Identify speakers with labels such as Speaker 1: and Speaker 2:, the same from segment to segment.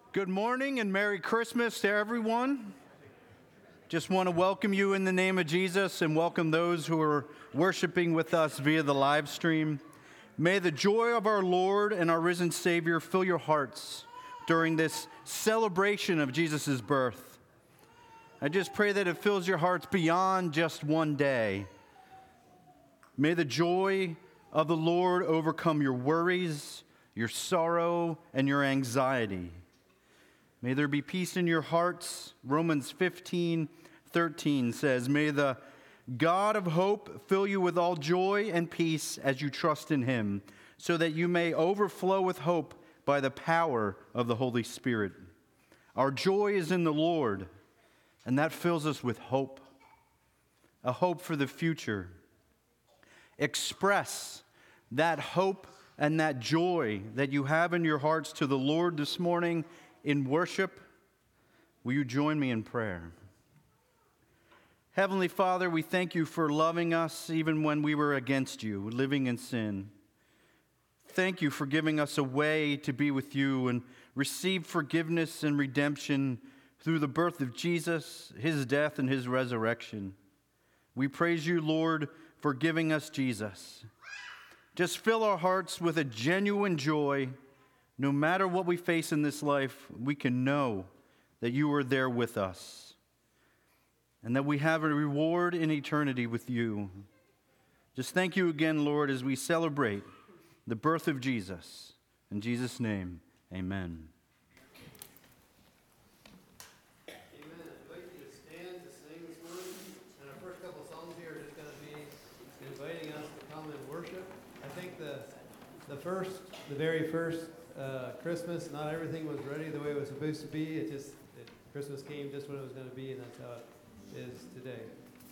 Speaker 1: Good morning and Merry Christmas to everyone. Just want to welcome you in the name of Jesus and welcome those who are worshiping with us via the live stream. May the joy of our Lord and our risen Savior fill your hearts during this celebration of Jesus' birth. I just pray that it fills your hearts beyond just one day. May the joy of the Lord overcome your worries, your sorrow, and your anxiety. May there be peace in your hearts. Romans 15:13 says, "May the God of hope fill you with all joy and peace as you trust in him, so that you may overflow with hope by the power of the Holy Spirit." Our joy is in the Lord, and that fills us with hope, a hope for the future. Express that hope and that joy that you have in your hearts to the Lord this morning in worship. Will you join me in prayer? Heavenly Father, we thank you for loving us even when we were against you, living in sin. Thank you for giving us a way to be with you and receive forgiveness and redemption through the birth of Jesus, his death, and his resurrection. We praise you, Lord, for giving us Jesus. Just fill our hearts with a genuine joy. No matter what we face in this life, we can know that you are there with us and that we have a reward in eternity with you. Just thank you again, Lord, as we celebrate the birth of Jesus. In Jesus' name, amen.
Speaker 2: Amen. I'd like you to stand to sing this morning. And our first couple songs here are just going to be inviting us to come and worship. I think the very first Christmas, not everything was ready the way it was supposed to be. Christmas came just when it was going to be, and that's how it is today.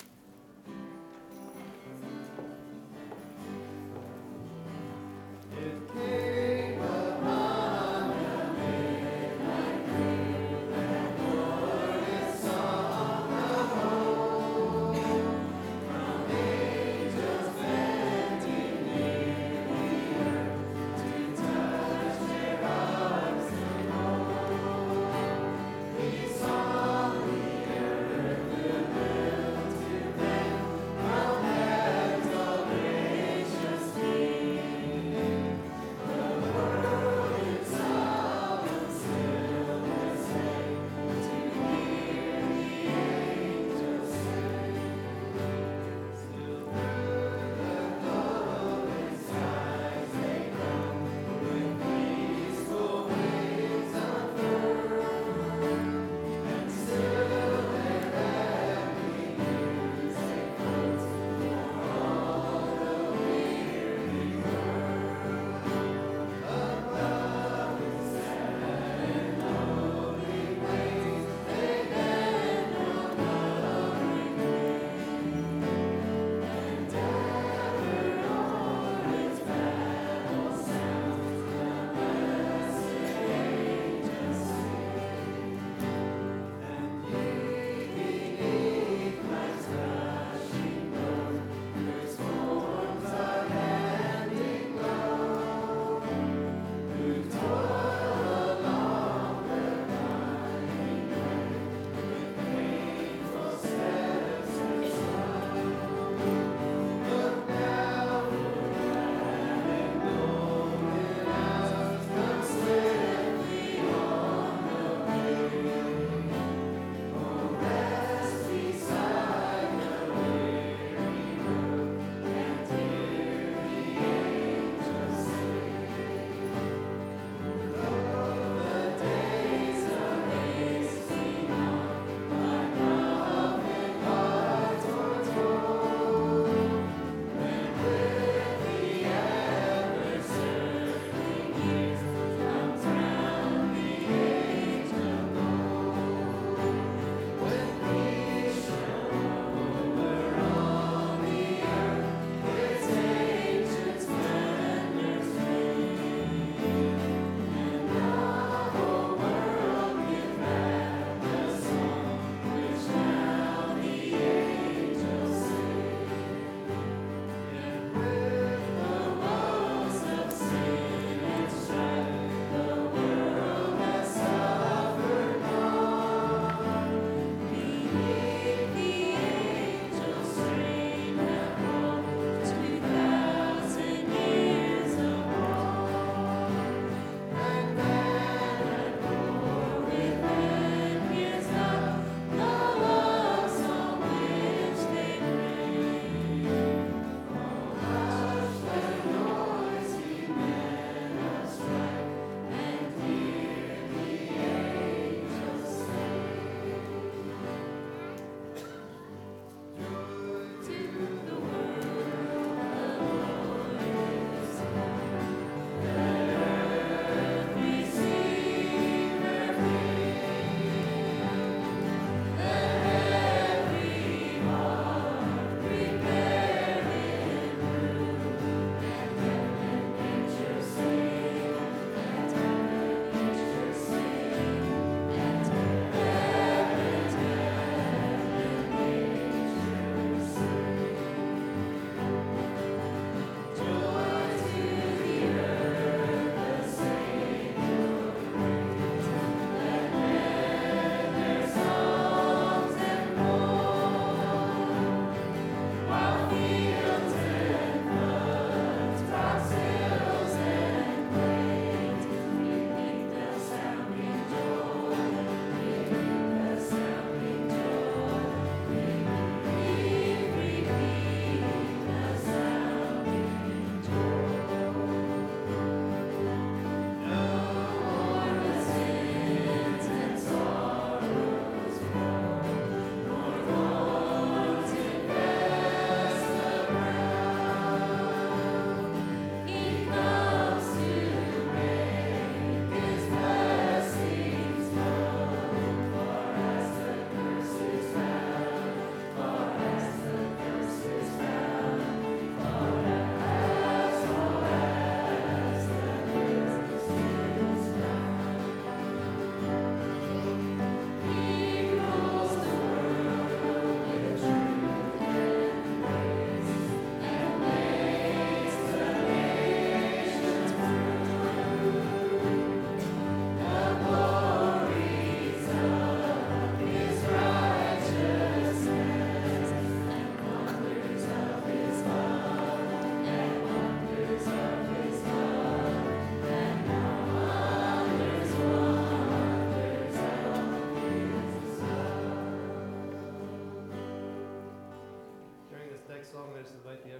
Speaker 2: It came upon a midnight through that glorious song of hope, from angels bending near the earth to touch their hearts and home. We saw the earth revealed to them.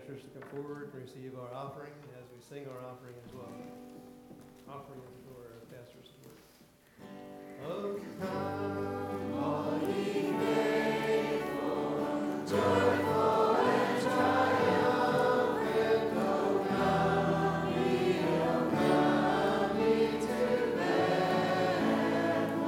Speaker 2: pastors to come forward and receive our offering as we sing our offering as well. Offering is for our pastors to work. Oh, come, all ye faithful, joyful and triumphant, oh, come ye to Bethlehem.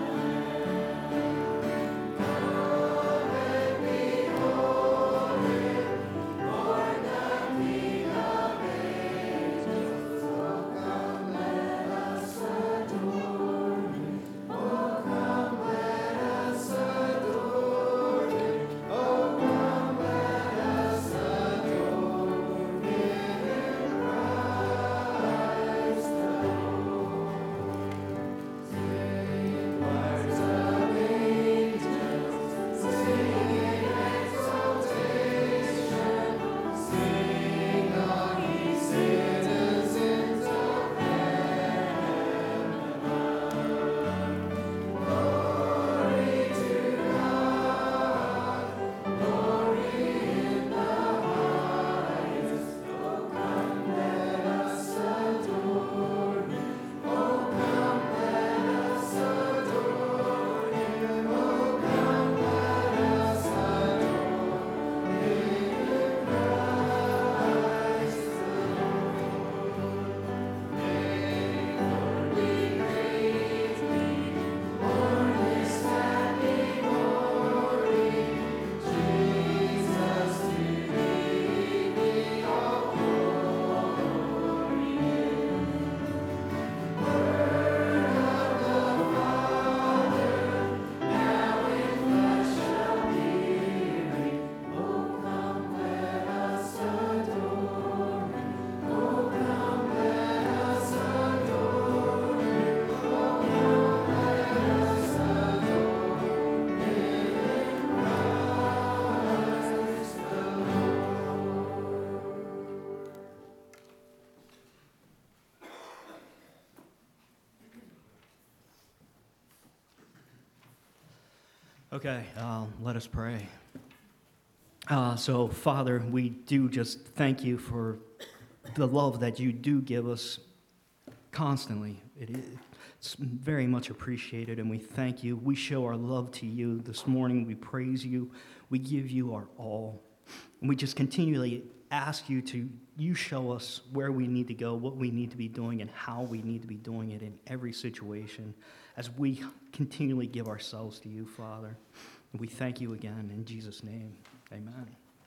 Speaker 2: Come and behold him, born the King of Ages. Oh, come, let us adore him. Oh, come, let us adore him. Oh, come, let us adore him, Christ the Lord. Sing choirs of angels, sing in exaltation, sing all ye citizens of heaven above. Glory to God, glory in the highest. Oh, come, let us adore him. Oh, come, let us adore him. Oh, come, let us adore him, Christ the Lord. May Lord we praise thee, born this happy morning. Jesus, to thee be all glory due. Word of the Father, now in flesh appearing. Oh, come, let us adore him. Oh, come, let us adore him. Oh, come, let us adore him, Christ the Lord.
Speaker 3: Okay, let us pray. So, Father, we do just thank you for the love that you do give us constantly. It's very much appreciated, and we thank you. We show our love to you this morning. We praise you. We give you our all. And we just continually ask you to show us where we need to go, what we need to be doing, and how we need to be doing it in every situation as we continually give ourselves to you, Father. And we thank you again in Jesus' name. Amen.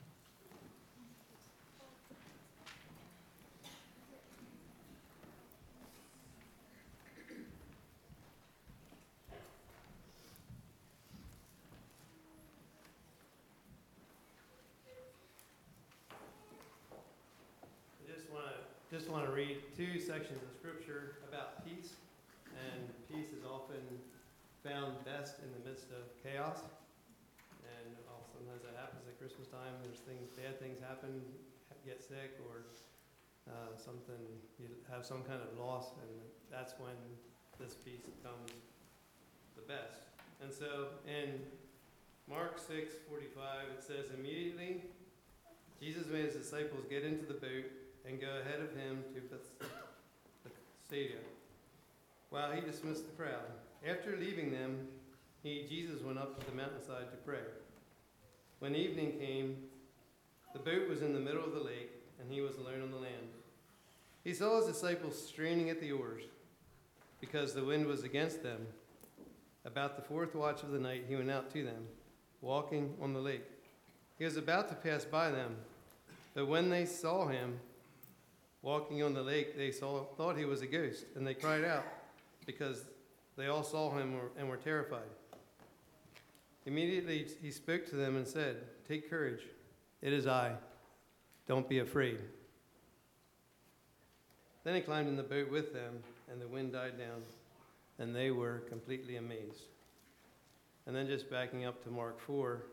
Speaker 2: I just want to read two sections of scripture about peace, and peace is often found best in the midst of chaos. And sometimes that happens at Christmas time. Bad things happen, get sick, or something, you have some kind of loss, and that's when this peace comes the best. And so in Mark 6:45, it says, immediately Jesus made his disciples get into the boat and go ahead of him to Bethsaida, while he dismissed the crowd. After leaving them, Jesus went up to the mountainside to pray. When evening came, the boat was in the middle of the lake, and he was alone on the land. He saw his disciples straining at the oars, because the wind was against them. About the fourth watch of the night, he went out to them, walking on the lake. He was about to pass by them, but when they saw him walking on the lake, they thought he was a ghost, and they cried out, because they all saw him and were terrified. Immediately he spoke to them and said, take courage, it is I. Don't be afraid. Then he climbed in the boat with them, and the wind died down, and they were completely amazed. And then just backing up to Mark 4,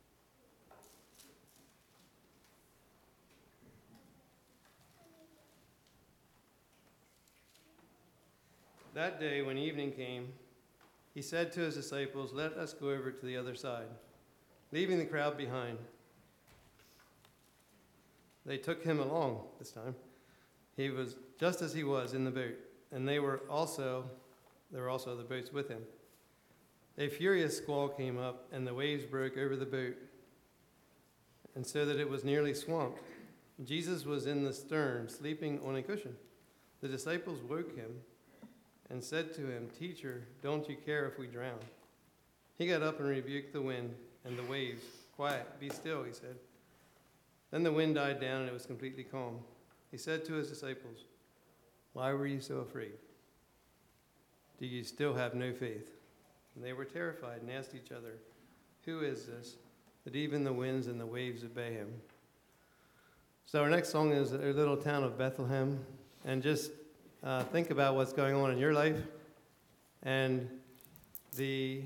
Speaker 2: that day when evening came, he said to his disciples, let us go over to the other side, leaving the crowd behind. They took him along this time. He was just as he was in the boat, and there were also the boats with him. A furious squall came up, and the waves broke over the boat, and so that it was nearly swamped. Jesus was in the stern, sleeping on a cushion. The disciples woke him and said to him, "Teacher, don't you care if we drown?" He got up and rebuked the wind and the waves. "Quiet, be still," he said. Then the wind died down and it was completely calm. He said to his disciples, "Why were you so afraid? Do you still have no faith?" And they were terrified and asked each other, "Who is this, that even the winds and the waves obey him?" So our next song is a little town of Bethlehem. And just think about what's going on in your life. And the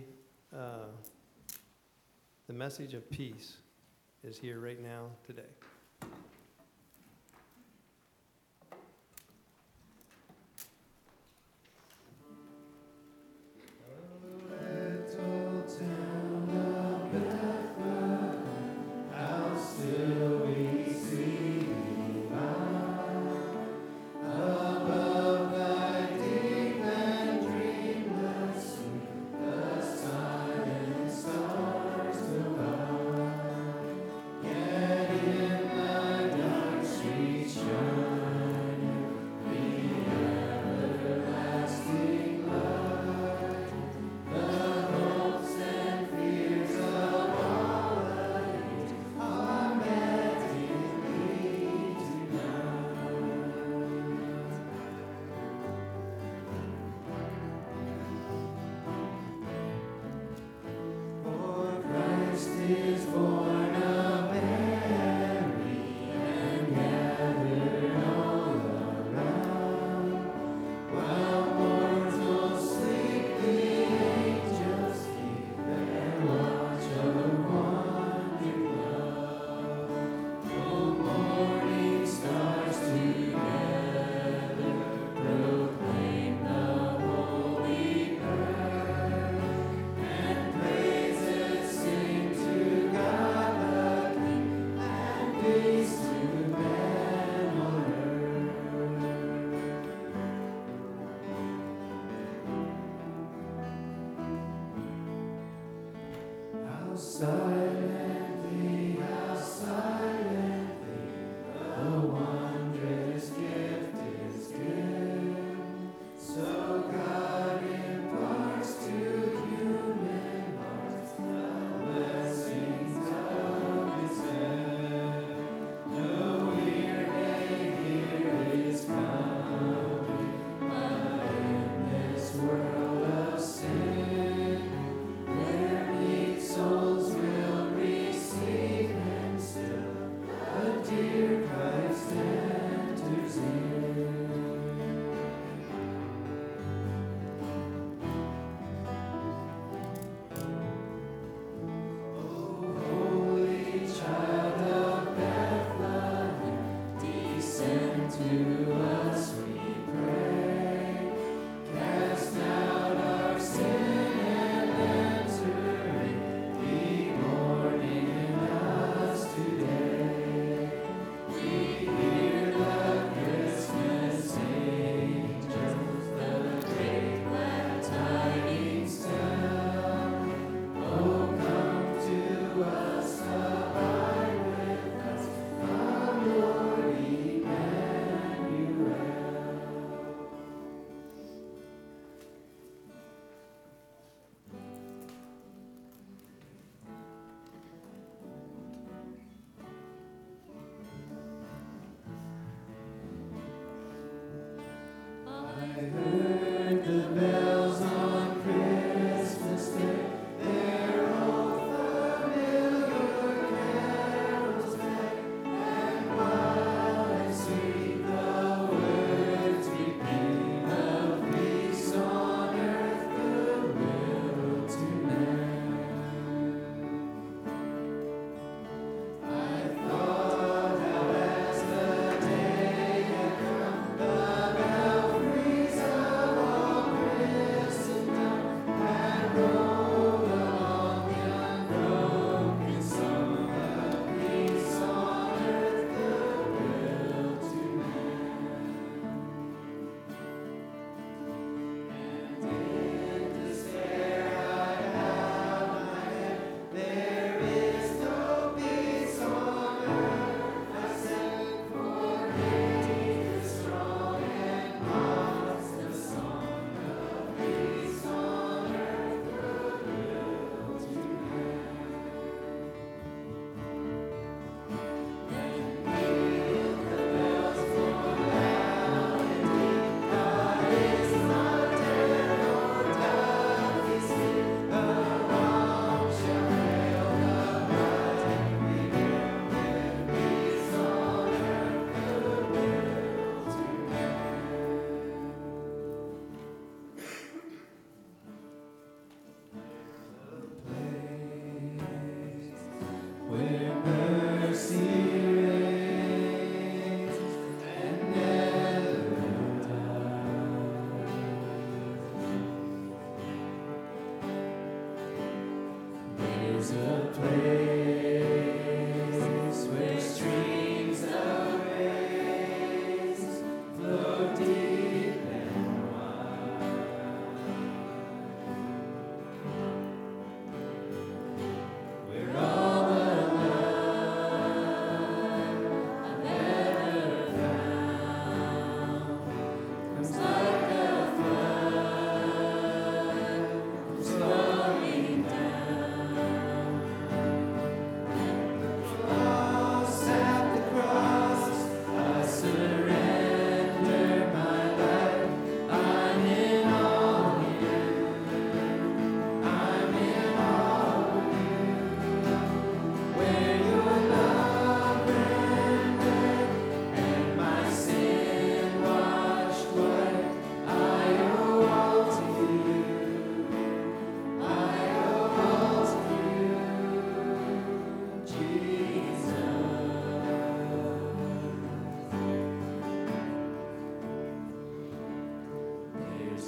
Speaker 2: message of peace is here right now today.
Speaker 4: In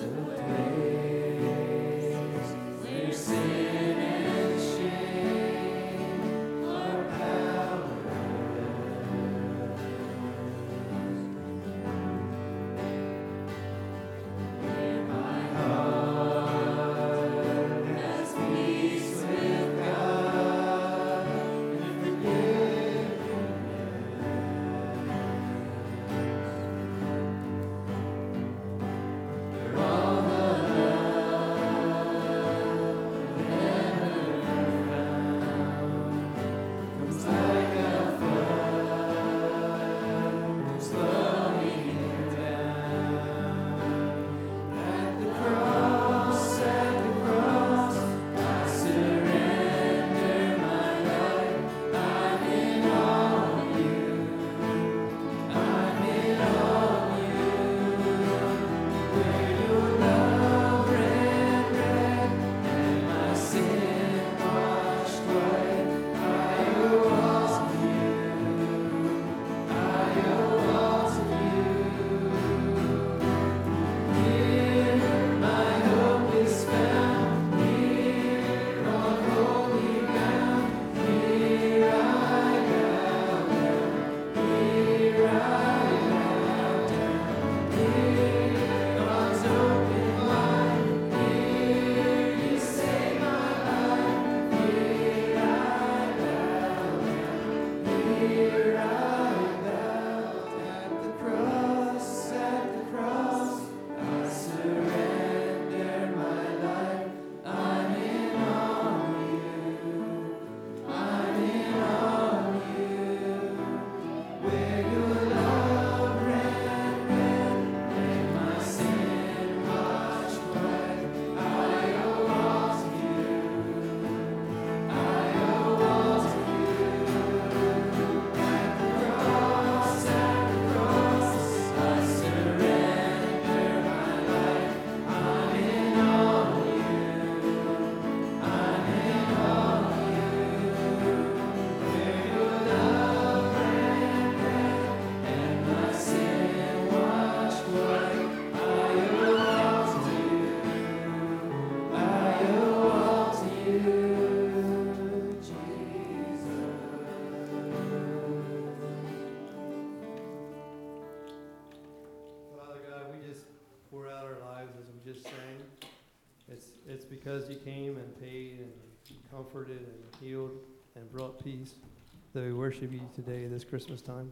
Speaker 2: It's because you came and paid and comforted and healed and brought peace that we worship you today, this Christmas time.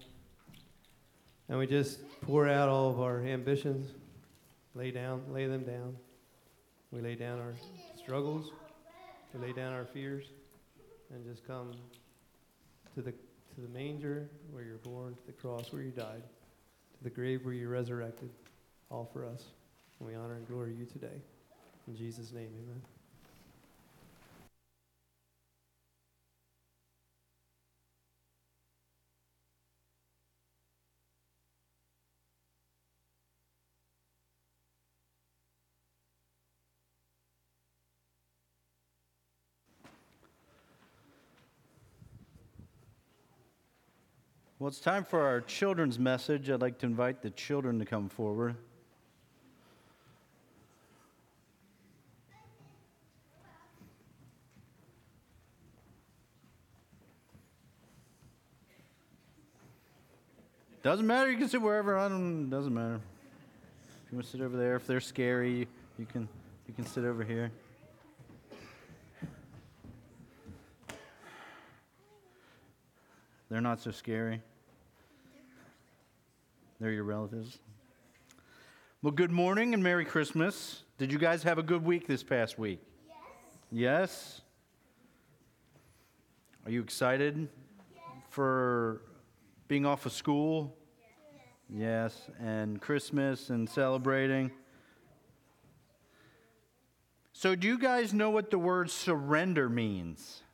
Speaker 2: And we just pour out all of our ambitions, lay them down. We lay down our struggles, we lay down our fears, and just come to the manger where you're born, to the cross where you died, to the grave where you resurrected, all for us. And we honor and glory you today. In Jesus' name, amen.
Speaker 1: Well, it's time for our children's message. I'd like to invite the children to come forward. Doesn't matter. You can sit wherever. Doesn't matter. If you want to sit over there, if they're scary, you can sit over here. They're not so scary. They're your relatives. Well, good morning and Merry Christmas. Did you guys have a good week this past week? Yes? Are you excited for being off of school? Yes, and Christmas and celebrating. So do you guys know what the word surrender means?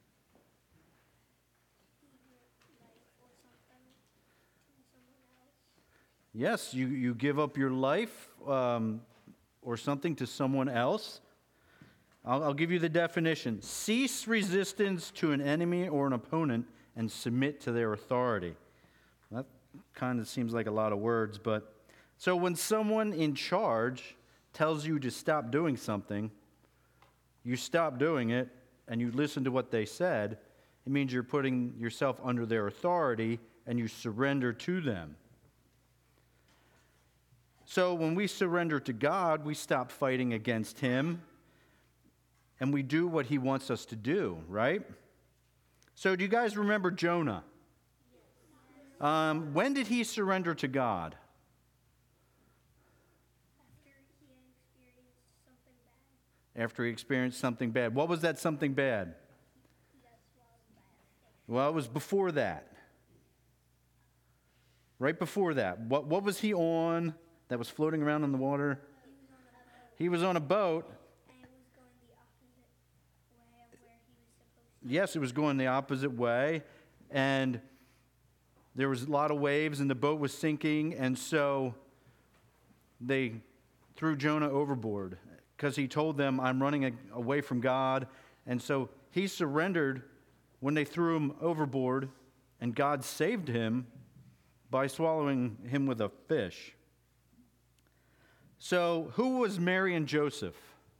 Speaker 1: Yes, you give up your life or something to someone else. I'll give you the definition. Cease resistance to an enemy or an opponent and submit to their authority. That kind of seems like a lot of words, but so when someone in charge tells you to stop doing something, you stop doing it, and you listen to what they said, it means you're putting yourself under their authority and you surrender to them. So when we surrender to God, we stop fighting against Him and we do what He wants us to do, right? So do you guys remember Jonah? When did he surrender to God? After he experienced something bad. What was that something bad? Well, it was before that. Right before that. What was he on that was floating around in the water? He was on a boat.
Speaker 4: And it was going the opposite way of where he was supposed to.
Speaker 1: Yes, it was going the opposite way. And there was a lot of waves and the boat was sinking. And so they threw Jonah overboard because he told them, I'm running away from God. And so he surrendered when they threw him overboard, and God saved him by swallowing him with a fish. So who was Mary and Joseph?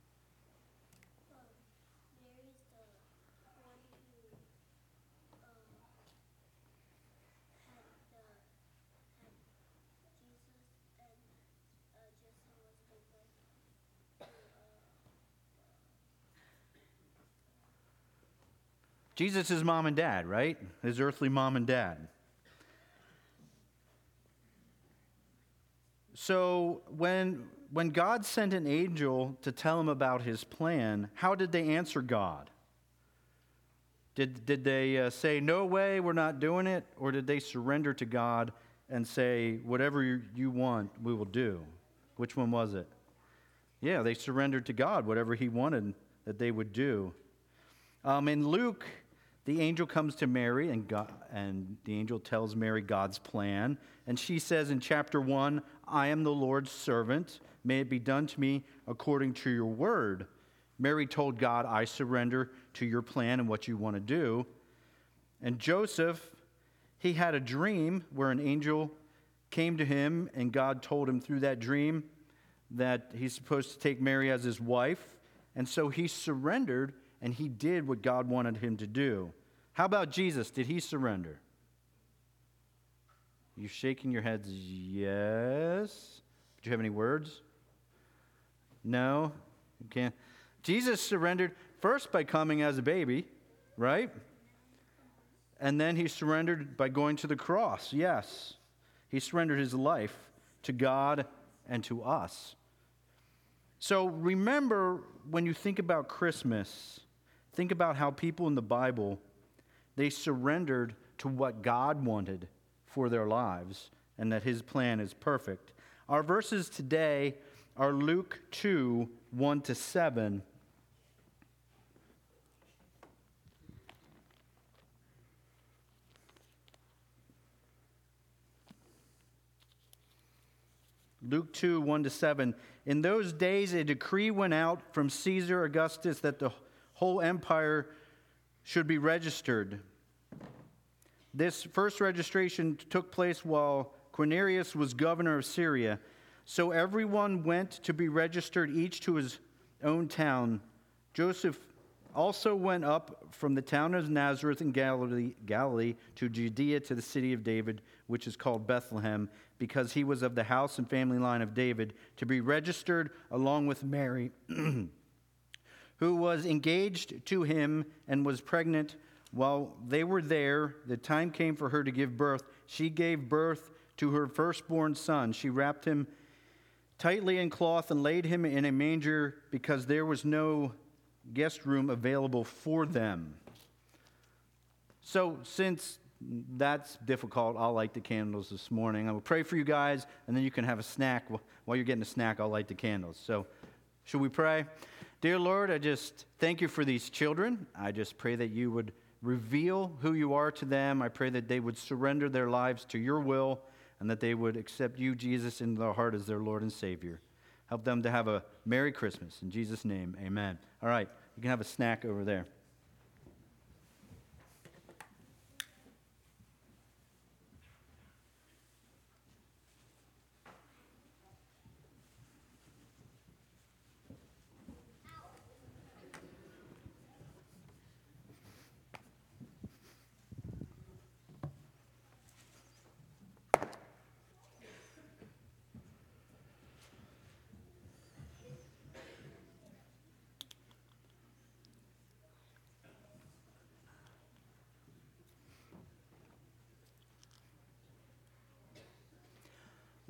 Speaker 4: Mary's the one who had Jesus and Joseph was the one who
Speaker 1: Jesus' mom and dad, right? His earthly mom and dad. So when God sent an angel to tell him about his plan, how did they answer God? Did they say, no way, we're not doing it? Or did they surrender to God and say, whatever you want, we will do? Which one was it? Yeah, they surrendered to God, whatever He wanted that they would do. In Luke, the angel comes to Mary, and the angel tells Mary God's plan. And she says in chapter 1, I am the Lord's servant. May it be done to me according to your word. Mary told God, I surrender to your plan and what you want to do. And Joseph, he had a dream where an angel came to him, and God told him through that dream that he's supposed to take Mary as his wife. And so he surrendered, and he did what God wanted him to do. How about Jesus? Did he surrender? You're shaking your heads, yes. Do you have any words? No? You can't. Jesus surrendered first by coming as a baby, right? And then he surrendered by going to the cross, yes. He surrendered his life to God and to us. So remember, when you think about Christmas, think about how people in the Bible, they surrendered to what God wanted for their lives and that His plan is perfect. Our verses today are Luke 2, 1-7. Luke 2, 1-7. In those days, a decree went out from Caesar Augustus that the whole empire should be registered. This first registration took place while Quirinius was governor of Syria. So everyone went to be registered, each to his own town. Joseph also went up from the town of Nazareth in Galilee to Judea, to the city of David, which is called Bethlehem, because he was of the house and family line of David, to be registered along with Mary, who was engaged to him and was pregnant. While they were there, the time came for her to give birth. She gave birth to her firstborn son. She wrapped him tightly in cloth and laid him in a manger because there was no guest room available for them. So since that's difficult, I'll light the candles this morning. I will pray for you guys, and then you can have a snack. While you're getting a snack, I'll light the candles. So should we pray? Dear Lord, I just thank you for these children. I just pray that you would reveal who you are to them. I pray that they would surrender their lives to your will and that they would accept you, Jesus, into their heart as their Lord and Savior. Help them to have a Merry Christmas. In Jesus' name, amen. All right, you can have a snack over there.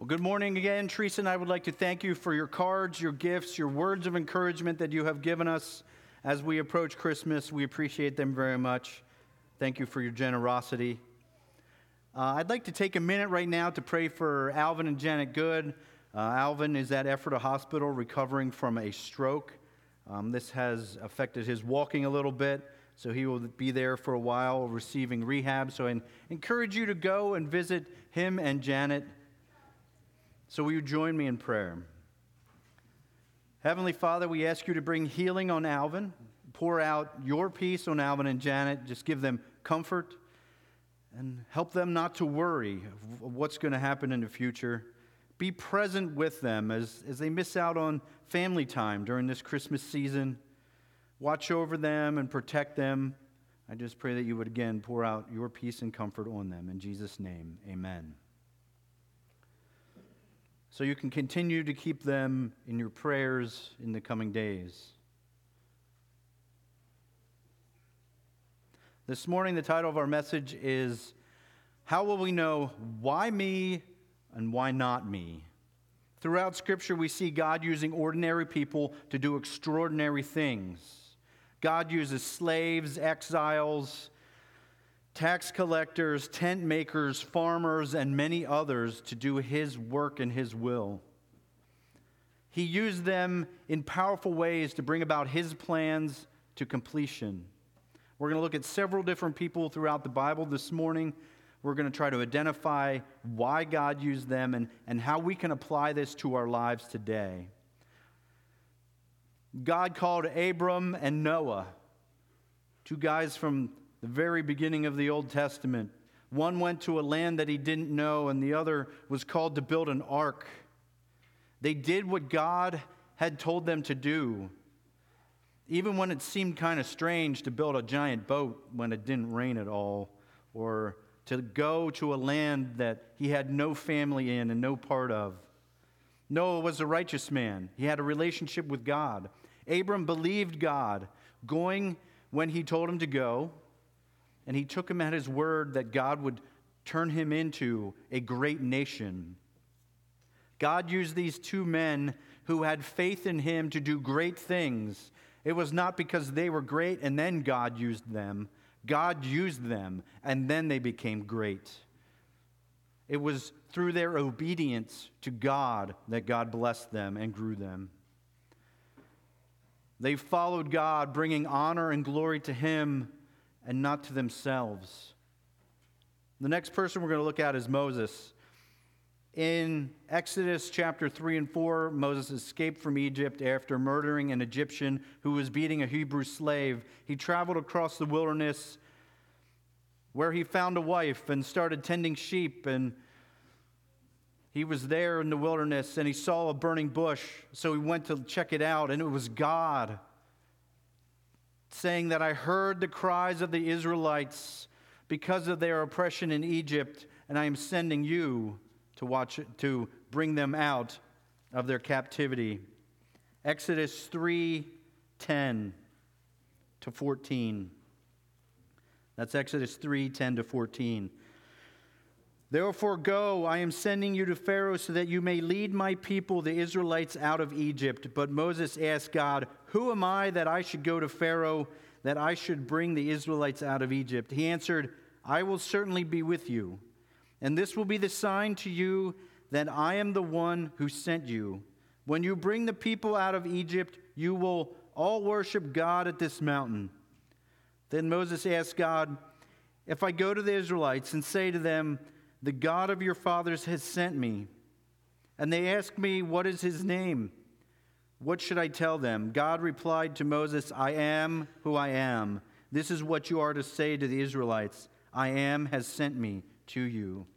Speaker 1: Well, good morning again, Teresa, and I would like to thank you for your cards, your gifts, your words of encouragement that you have given us as we approach Christmas. We appreciate them very much. Thank you for your generosity. I'd like to take a minute right now to pray for Alvin and Janet Good. Alvin is at Ephrata Hospital recovering from a stroke. This has affected his walking a little bit, so he will be there for a while receiving rehab. So I encourage you to go and visit him and Janet. So will you join me in prayer? Heavenly Father, we ask you to bring healing on Alvin. Pour out your peace on Alvin and Janet. Just give them comfort and help them not to worry of what's going to happen in the future. Be present with them as they miss out on family time during this Christmas season. Watch over them and protect them. I just pray that you would again pour out your peace and comfort on them. In Jesus' name, amen. So you can continue to keep them in your prayers in the coming days. This morning, the title of our message is, How Will We Know Why Me and Why Not Me? Throughout Scripture, we see God using ordinary people to do extraordinary things. God uses slaves, exiles, tax collectors, tent makers, farmers, and many others to do his work and his will. He used them in powerful ways to bring about his plans to completion. We're going to look at several different people throughout the Bible this morning. We're going to try to identify why God used them and how we can apply this to our lives today. God called Abram and Noah, two guys from the very beginning of the Old Testament. One went to a land that he didn't know, and the other was called to build an ark. They did what God had told them to do, even when it seemed kind of strange to build a giant boat when it didn't rain at all, or to go to a land that he had no family in and no part of. Noah was a righteous man. He had a relationship with God. Abram believed God, going when he told him to go, and he took him at his word that God would turn him into a great nation. God used these two men who had faith in him to do great things. It was not because they were great and then God used them. God used them and then they became great. It was through their obedience to God that God blessed them and grew them. They followed God, bringing honor and glory to him and not to themselves. The next person we're going to look at is Moses. In Exodus chapter 3 and 4, Moses escaped from Egypt after murdering an Egyptian who was beating a Hebrew slave. He traveled across the wilderness where he found a wife and started tending sheep, and he was there in the wilderness and he saw a burning bush, so he went to check it out, and it was God saying that I heard the cries of the Israelites because of their oppression in Egypt, and I am sending you to bring them out of their captivity. Exodus 3:10 to 14. That's Exodus 3:10 to 14. Therefore go, I am sending you to Pharaoh so that you may lead my people, the Israelites, out of Egypt. But Moses asked God, who am I that I should go to Pharaoh, that I should bring the Israelites out of Egypt? He answered, I will certainly be with you. And this will be the sign to you that I am the one who sent you. When you bring the people out of Egypt, you will all worship God at this mountain. Then Moses asked God, if I go to the Israelites and say to them, the God of your fathers has sent me, and they ask me, what is his name? What should I tell them? God replied to Moses, I am who I am. This is what you are to say to the Israelites. I am has sent me to you.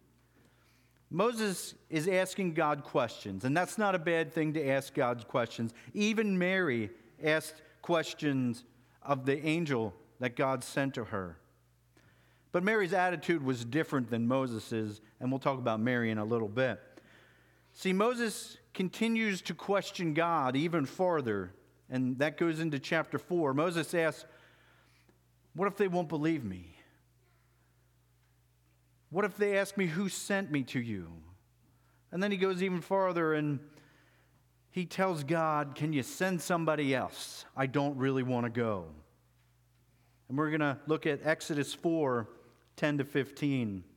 Speaker 1: Moses is asking God questions, and that's not a bad thing to ask God's questions. Even Mary asked questions of the angel that God sent to her. But Mary's attitude was different than Moses's, and we'll talk about Mary in a little bit. See, Moses continues to question God even farther, and that goes into chapter 4. Moses asks, what if they won't believe me? What if they ask me, who sent me to you? And then he goes even farther and he tells God, can you send somebody else? I don't really want to go. And we're going to look at Exodus 4:10-15.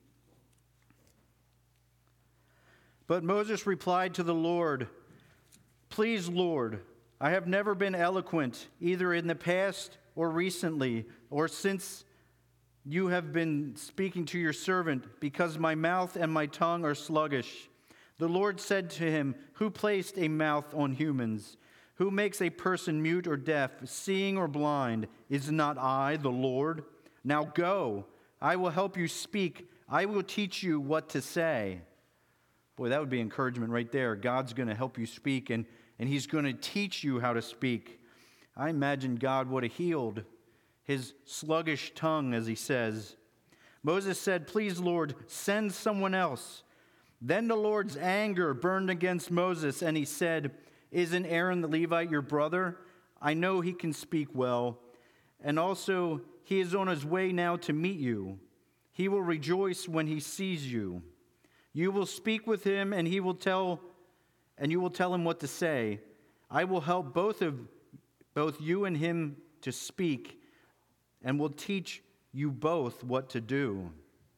Speaker 1: But Moses replied to the Lord, please, Lord, I have never been eloquent, either in the past or recently, or since you have been speaking to your servant, because my mouth and my tongue are sluggish. The Lord said to him, who placed a mouth on humans? Who makes a person mute or deaf, seeing or blind? Is not I, the Lord? Now go, I will help you speak. I will teach you what to say. Boy, that would be encouragement right there. God's going to help you speak, and he's going to teach you how to speak. I imagine God would have healed his sluggish tongue, as he says. Moses said, please, Lord, send someone else. Then the Lord's anger burned against Moses, and he said, isn't Aaron the Levite your brother? I know he can speak well, and also he is on his way now to meet you. He will rejoice when he sees you. You will speak with him, and you will tell him what to say. I will help both you and him to speak, and will teach you both what to do.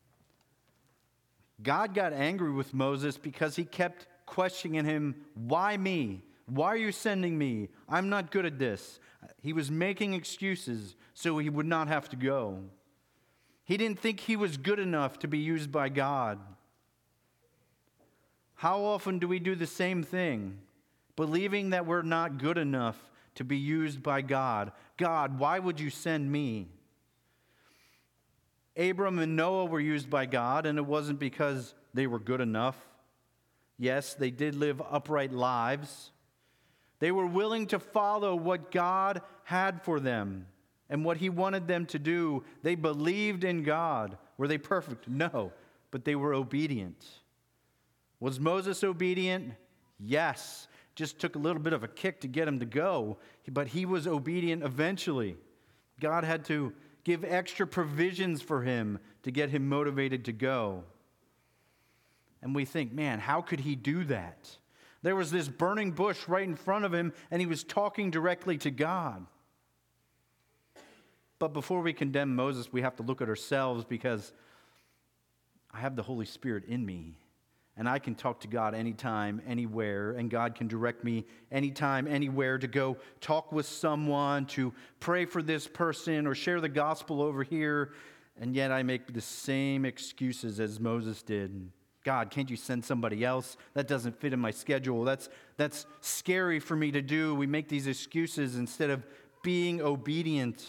Speaker 1: God got angry with Moses because he kept questioning him, why me? Why are you sending me? I'm not good at this. He was making excuses so he would not have to go. He didn't think he was good enough to be used by God. How often do we do the same thing, believing that we're not good enough to be used by God? God, why would you send me? Abram and Noah were used by God, and it wasn't because they were good enough. Yes, they did live upright lives. They were willing to follow what God had for them and what he wanted them to do. They believed in God. Were they perfect? No, but they were obedient. Was Moses obedient? Yes. Just took a little bit of a kick to get him to go, but he was obedient eventually. God had to give extra provisions for him to get him motivated to go. And we think, man, how could he do that? There was this burning bush right in front of him, and he was talking directly to God. But before we condemn Moses, we have to look at ourselves, because I have the Holy Spirit in me, and I can talk to God anytime, anywhere, and God can direct me anytime, anywhere to go talk with someone, to pray for this person, or share the gospel over here, and yet I make the same excuses as Moses did. God, can't you send somebody else? That doesn't fit in my schedule. That's scary for me to do. We make these excuses instead of being obedient.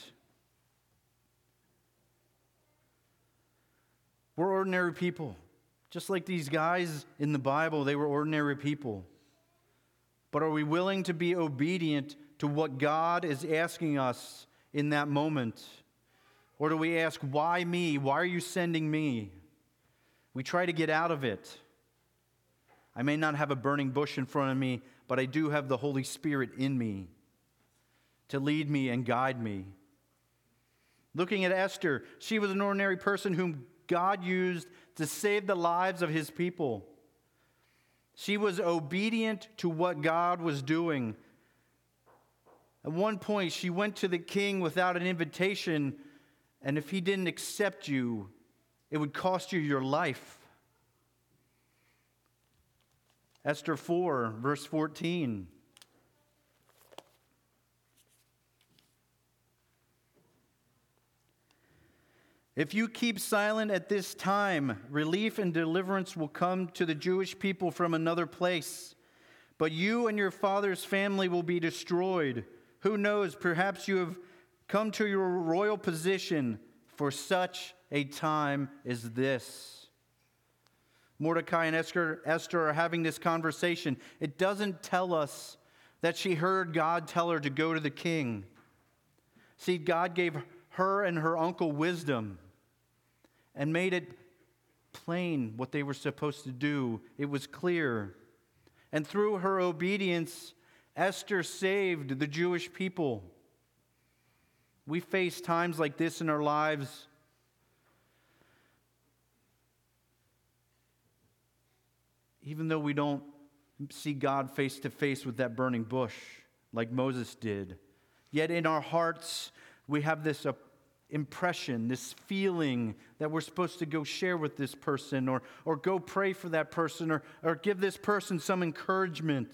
Speaker 1: We're ordinary people. Just like these guys in the Bible, they were ordinary people. But are we willing to be obedient to what God is asking us in that moment? Or do we ask, why me? Why are you sending me? We try to get out of it. I may not have a burning bush in front of me, but I do have the Holy Spirit in me to lead me and guide me. Looking at Esther, she was an ordinary person whom God used to save the lives of his people. She was obedient to what God was doing. At one point, she went to the king without an invitation, and if he didn't accept you, it would cost you your life. Esther 4, verse 14. If you keep silent at this time, relief and deliverance will come to the Jewish people from another place. But you and your father's family will be destroyed. Who knows, perhaps you have come to your royal position for such a time as this. Mordecai and Esther are having this conversation. It doesn't tell us that she heard God tell her to go to the king. See, God gave her and her uncle wisdom and made it plain what they were supposed to do. It was clear. And through her obedience, Esther saved the Jewish people. We face times like this in our lives. even though we don't see God face to face with that burning bush like Moses did, yet in our hearts we have this impression, this feeling that we're supposed to go share with this person or go pray for that person or give this person some encouragement.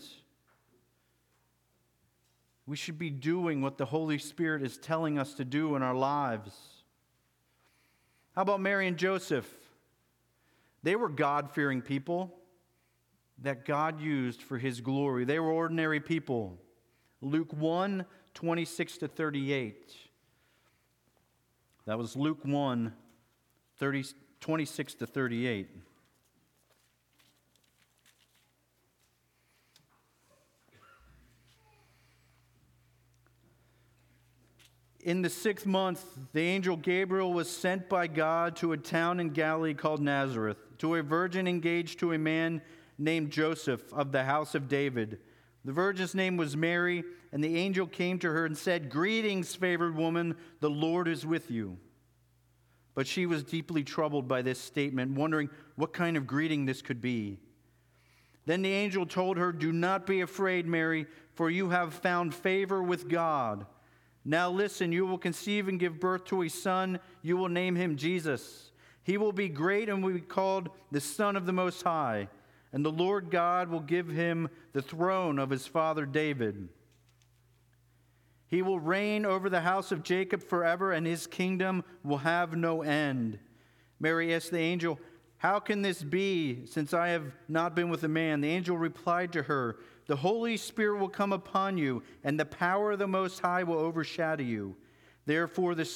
Speaker 1: We should be doing what the Holy Spirit is telling us to do in our lives. How about Mary and Joseph? They were God-fearing people that God used for his glory. They were ordinary people. Luke 1, 26 to 38. That was Luke 1, 26 to 38. In the 6th month, the angel Gabriel was sent by God to a town in Galilee called Nazareth, to a virgin engaged to a man named Joseph of the house of David. The virgin's name was Mary, and the angel came to her and said, "Greetings, favored woman, the Lord is with you." But she was deeply troubled by this statement, wondering what kind of greeting this could be. Then the angel told her, "Do not be afraid, Mary, for you have found favor with God. Now listen, you will conceive and give birth to a son. You will name him Jesus. He will be great and will be called the Son of the Most High. And the Lord God will give him the throne of his father David. He will reign over the house of Jacob forever, and his kingdom will have no end." Mary asked the angel, "How can this be, since I have not been with a man?" The angel replied to her, "The Holy Spirit will come upon you, and the power of the Most High will overshadow you. Therefore, the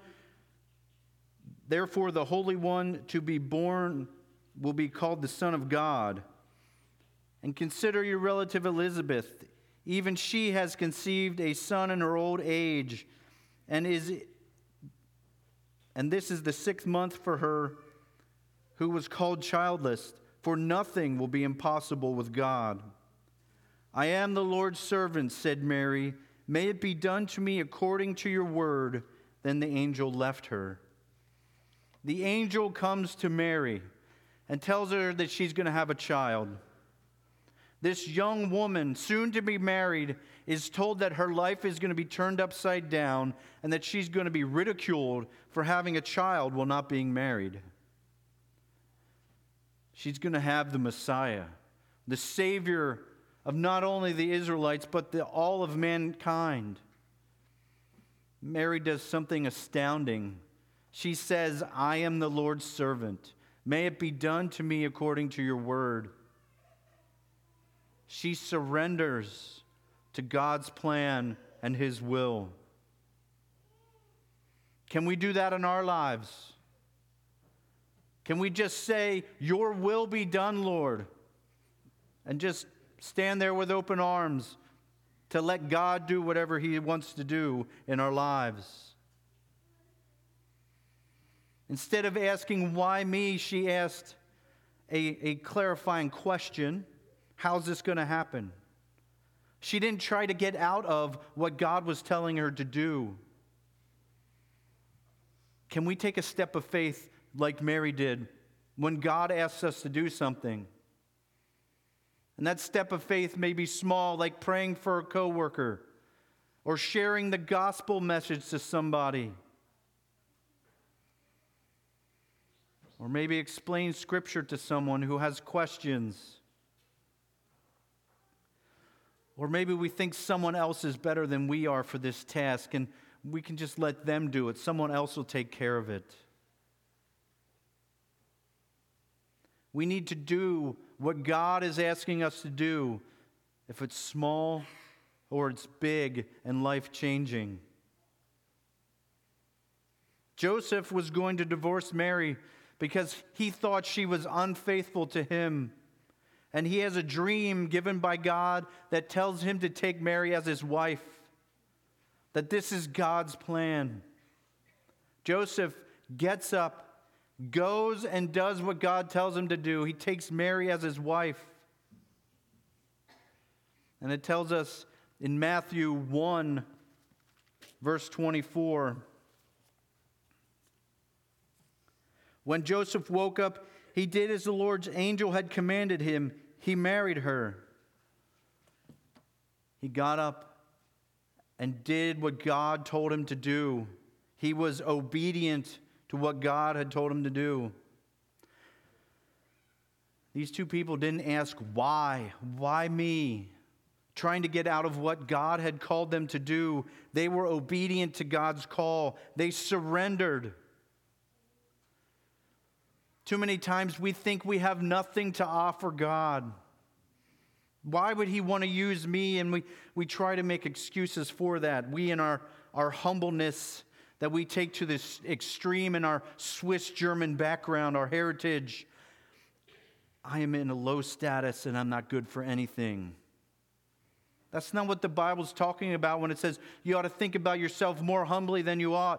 Speaker 1: Holy One to be born will be called the Son of God. And consider your relative Elizabeth. Even she has conceived a son in her old age, and this is the 6th month for her who was called childless, for nothing will be impossible with God." "I am the Lord's servant," said Mary. "May it be done to me according to your word." Then the angel left her. The angel comes to Mary and tells her that she's going to have a child. This young woman, soon to be married, is told that her life is going to be turned upside down and that she's going to be ridiculed for having a child while not being married. She's going to have the Messiah, the Savior of not only the Israelites, but all of mankind. Mary does something astounding. She says, "I am the Lord's servant. May it be done to me according to your word." She surrenders to God's plan and his will. Can we do that in our lives? Can we just say, "Your will be done, Lord," and just stand there with open arms to let God do whatever he wants to do in our lives? Instead of asking, "Why me?" she asked a clarifying question. How's this going to happen? She didn't try to get out of what God was telling her to do. Can we take a step of faith like Mary did when God asks us to do something? And that step of faith may be small, like praying for a coworker or sharing the gospel message to somebody. Or maybe explain scripture to someone who has questions. Or maybe we think someone else is better than we are for this task, and we can just let them do it. Someone else will take care of it. We need to do what God is asking us to do, if it's small or it's big and life-changing. Joseph was going to divorce Mary because he thought she was unfaithful to him. And he has a dream given by God that tells him to take Mary as his wife. That this is God's plan. Joseph gets up, goes and does what God tells him to do. He takes Mary as his wife. And it tells us in Matthew 1, verse 24. When Joseph woke up, he did as the Lord's angel had commanded him. He married her. He got up and did what God told him to do. He was obedient to what God had told him to do. These two people didn't ask why. Why me? Trying to get out of what God had called them to do. They were obedient to God's call. They surrendered. Too many times we think we have nothing to offer God. Why would He want to use me? And we try to make excuses for that. We in our humbleness that we take to this extreme in our Swiss German background, our heritage. I am in a low status and I'm not good for anything. That's not what the Bible's talking about when it says you ought to think about yourself more humbly than you ought.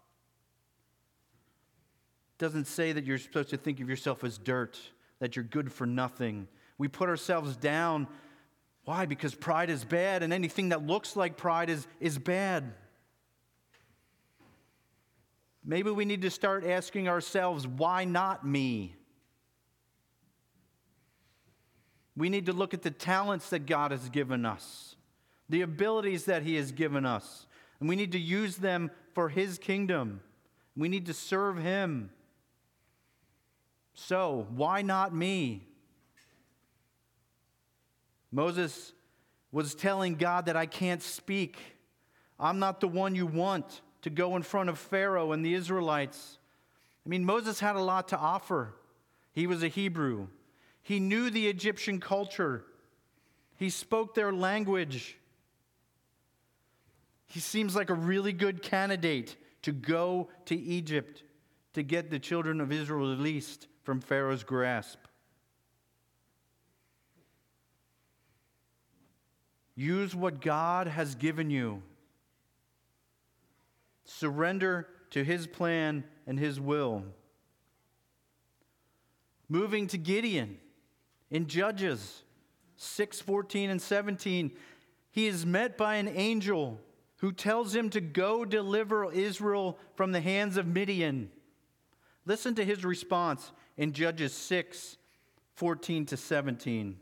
Speaker 1: It doesn't say that you're supposed to think of yourself as dirt, that you're good for nothing. We put ourselves down. Why? Because pride is bad, and anything that looks like pride is bad. Maybe we need to start asking ourselves, why not me? We need to look at the talents that God has given us, the abilities that He has given us, and we need to use them for His kingdom. We need to serve Him. So, why not me? Moses was telling God that I can't speak. I'm not the one you want to go in front of Pharaoh and the Israelites. I mean, Moses had a lot to offer. He was a Hebrew. He knew the Egyptian culture. He spoke their language. He seems like a really good candidate to go to Egypt to get the children of Israel released from Pharaoh's grasp. Use what God has given you. Surrender to His plan and His will. Moving to Gideon in Judges 6:14 and 17, he is met by an angel who tells him to go deliver Israel from the hands of Midian. Listen to his response in Judges 6:14 to 17.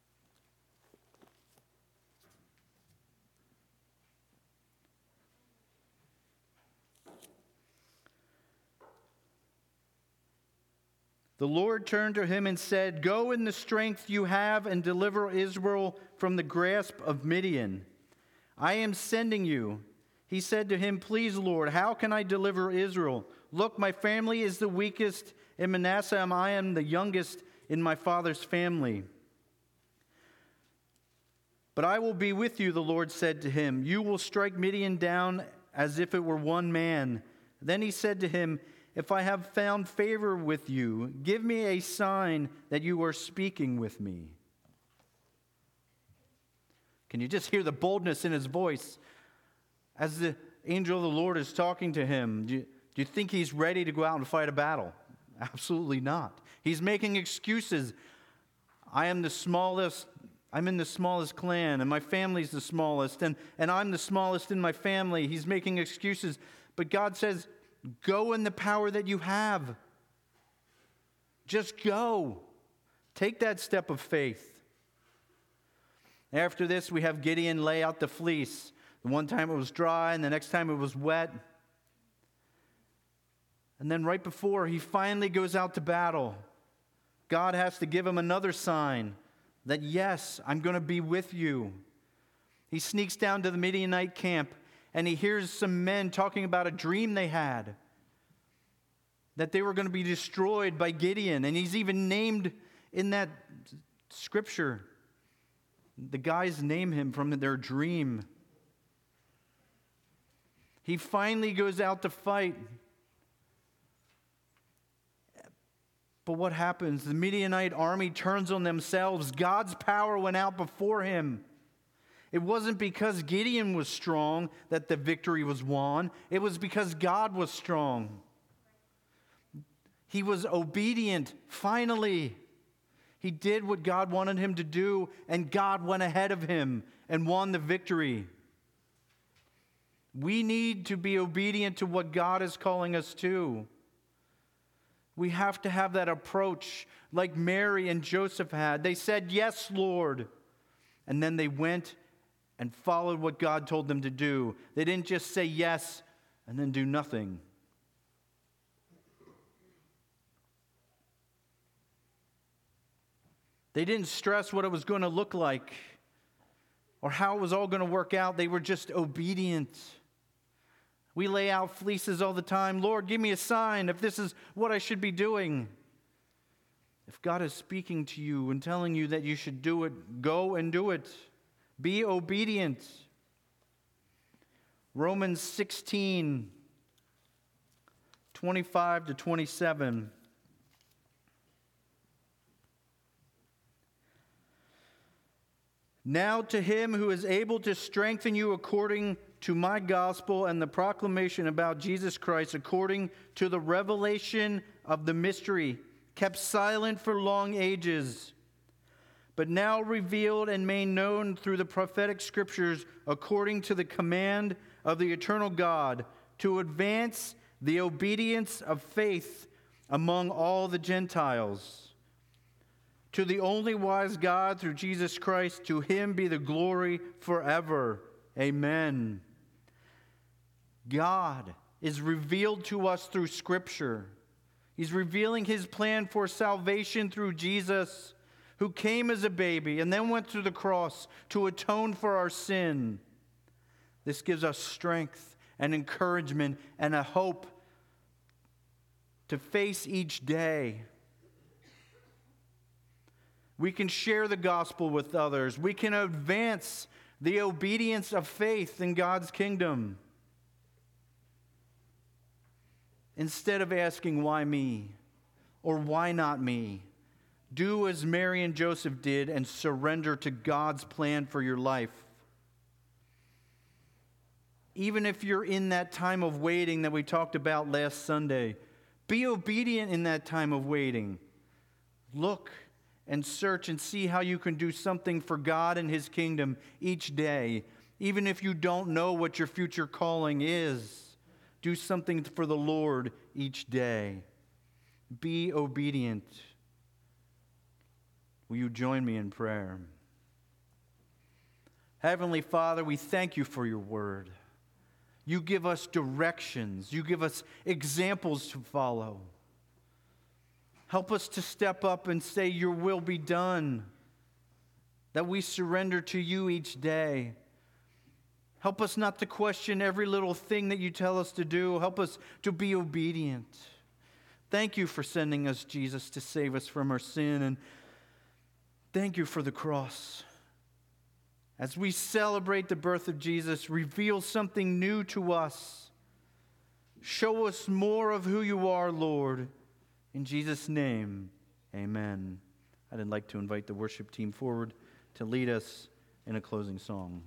Speaker 1: The Lord turned to him and said, "Go in the strength you have and deliver Israel from the grasp of Midian. I am sending you." He said to him, "Please, Lord, how can I deliver Israel? Look, my family is the weakest in Manasseh, and I am the youngest in my father's family." "But I will be with you," the Lord said to him. "You will strike Midian down as if it were one man." Then he said to him, "If I have found favor with you, give me a sign that you are speaking with me." Can you just hear the boldness in his voice as the angel of the Lord is talking to him? Do you think he's ready to go out and fight a battle? Absolutely not. He's making excuses. I'm in the smallest clan, and my family's the smallest, and I'm the smallest in my family. He's making excuses. But God says, go in the power that you have. Just go. Take that step of faith. After this, we have Gideon lay out the fleece. The one time it was dry, and the next time it was wet. And then right before he finally goes out to battle, God has to give him another sign that, yes, I'm going to be with you. He sneaks down to the Midianite camp, and he hears some men talking about a dream they had, that they were going to be destroyed by Gideon. And he's even named in that scripture. The guys name him from their dream. He finally goes out to fight. But what happens? The Midianite army turns on themselves. God's power went out before him. It wasn't because Gideon was strong that the victory was won. It was because God was strong. He was obedient, finally. He did what God wanted him to do, and God went ahead of him and won the victory. We need to be obedient to what God is calling us to. We have to have that approach like Mary and Joseph had. They said, "Yes, Lord." And then they went and followed what God told them to do. They didn't just say yes and then do nothing. They didn't stress what it was going to look like or how it was all going to work out. They were just obedient. We lay out fleeces all the time. "Lord, give me a sign if this is what I should be doing." If God is speaking to you and telling you that you should do it, go and do it. Be obedient. Romans 16, 25 to 27. "Now to him who is able to strengthen you according to my gospel and the proclamation about Jesus Christ, according to the revelation of the mystery, kept silent for long ages, but now revealed and made known through the prophetic scriptures, according to the command of the eternal God, to advance the obedience of faith among all the Gentiles. To the only wise God, through Jesus Christ, to him be the glory forever. Amen." God is revealed to us through Scripture. He's revealing his plan for salvation through Jesus, who came as a baby and then went to the cross to atone for our sin. This gives us strength and encouragement and a hope to face each day. We can share the gospel with others. We can advance the obedience of faith in God's kingdom. Instead of asking, "Why me?" or "Why not me?" do as Mary and Joseph did and surrender to God's plan for your life. Even if you're in that time of waiting that we talked about last Sunday, be obedient in that time of waiting. Look and search and see how you can do something for God and his kingdom each day. Even if you don't know what your future calling is, do something for the Lord each day. Be obedient. Will you join me in prayer? Heavenly Father, we thank you for your word. You give us directions. You give us examples to follow. Help us to step up and say, "Your will be done," that we surrender to you each day. Help us not to question every little thing that you tell us to do. Help us to be obedient. Thank you for sending us Jesus to save us from our sin, and thank you for the cross. As we celebrate the birth of Jesus, reveal something new to us. Show us more of who you are, Lord. In Jesus' name, amen. I'd like to invite the worship team forward to lead us in a closing song.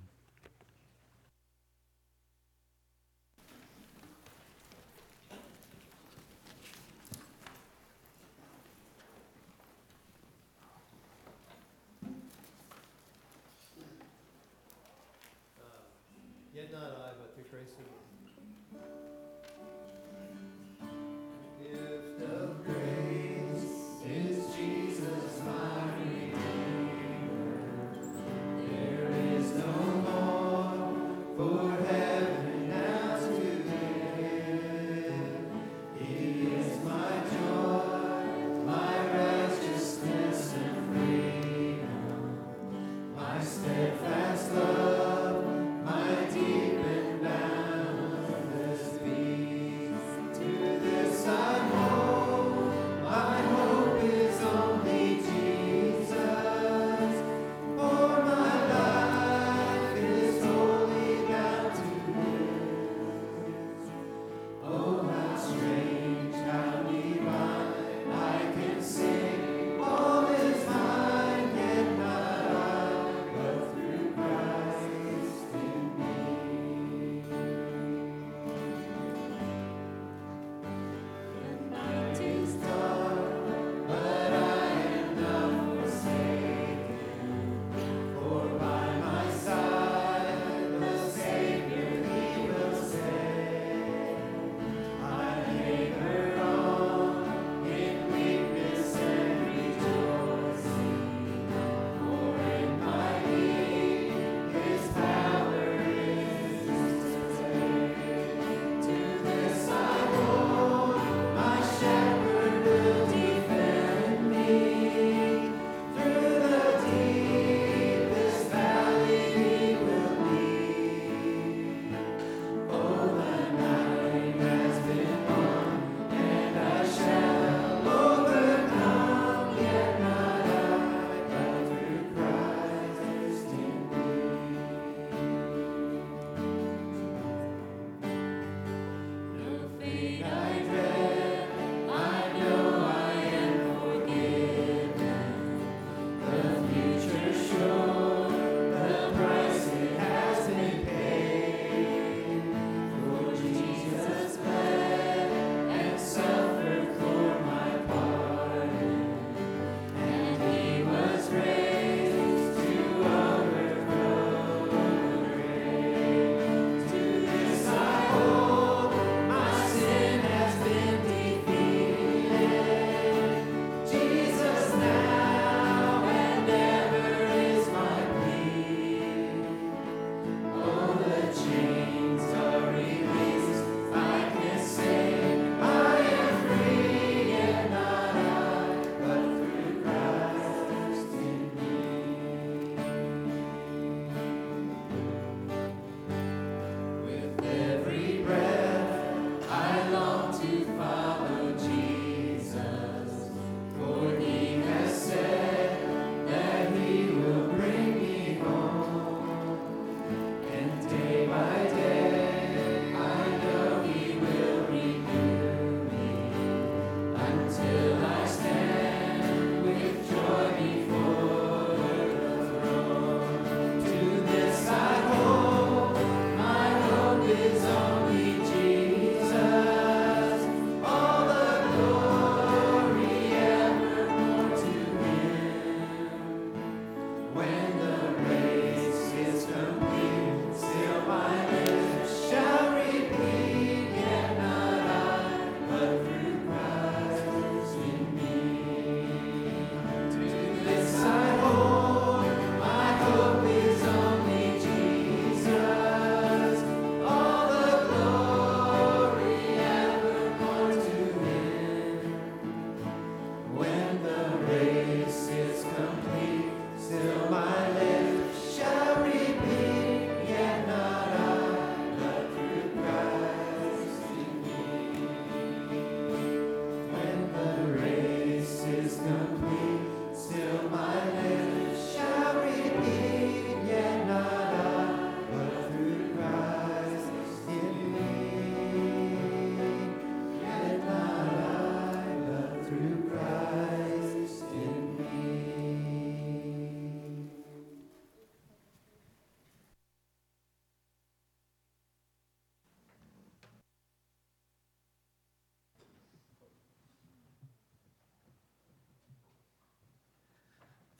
Speaker 2: Yet not I, but through Christ who gift of grace is Jesus my Redeemer. There is no more for heaven now to give. He is my joy, my righteousness and freedom, my steadfast love, my deep and boundless peace.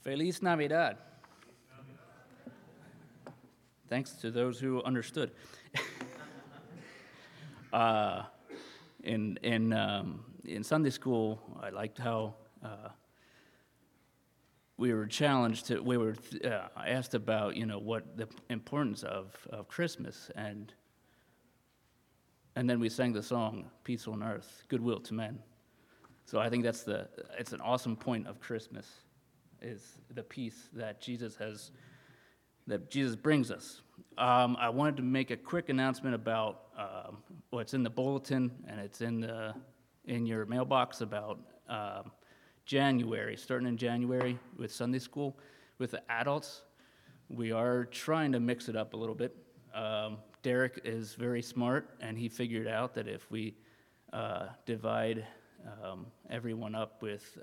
Speaker 5: Feliz Navidad. Thanks to those who understood. In Sunday school, I liked how we were challenged to. We were asked about what the importance of Christmas, and then we sang the song "Peace on Earth, Goodwill to Men." So I think it's an awesome point of Christmas, is the peace that Jesus brings us. I wanted to make a quick announcement about what's in the bulletin, and it's in your mailbox about January, starting in January with Sunday school. With the adults, we are trying to mix it up a little bit. Derek is very smart, and he figured out that if we divide everyone up with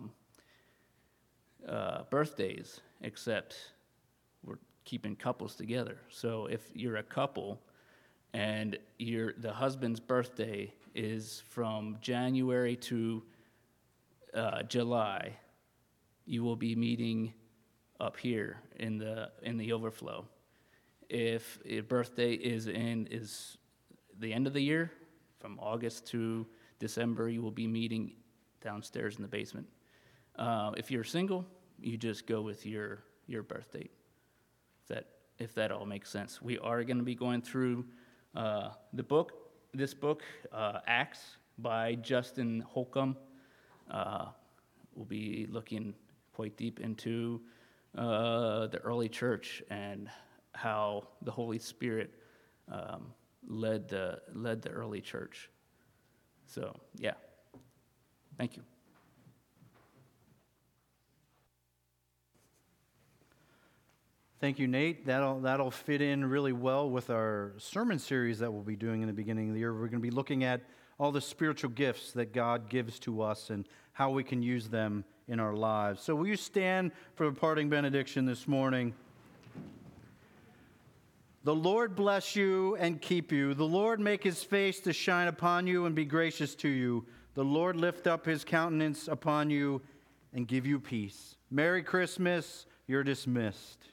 Speaker 5: birthdays, except we're keeping couples together. So if you're a couple and the husband's birthday is from January to July, you will be meeting up here in the overflow. If your birthday is the end of the year, from August to December, you will be meeting downstairs in the basement. If you're single, you just go with your birth date. If that all makes sense. We are going to be going through this book, Acts by Justin Holcomb. We'll be looking quite deep into the early church and how the Holy Spirit led the early church. So, yeah. Thank you.
Speaker 1: Thank you, Nate. That'll fit in really well with our sermon series that we'll be doing in the beginning of the year. We're going to be looking at all the spiritual gifts that God gives to us and how we can use them in our lives. So will you stand for the parting benediction this morning? The Lord bless you and keep you. The Lord make his face to shine upon you and be gracious to you. The Lord lift up his countenance upon you and give you peace. Merry Christmas. You're dismissed.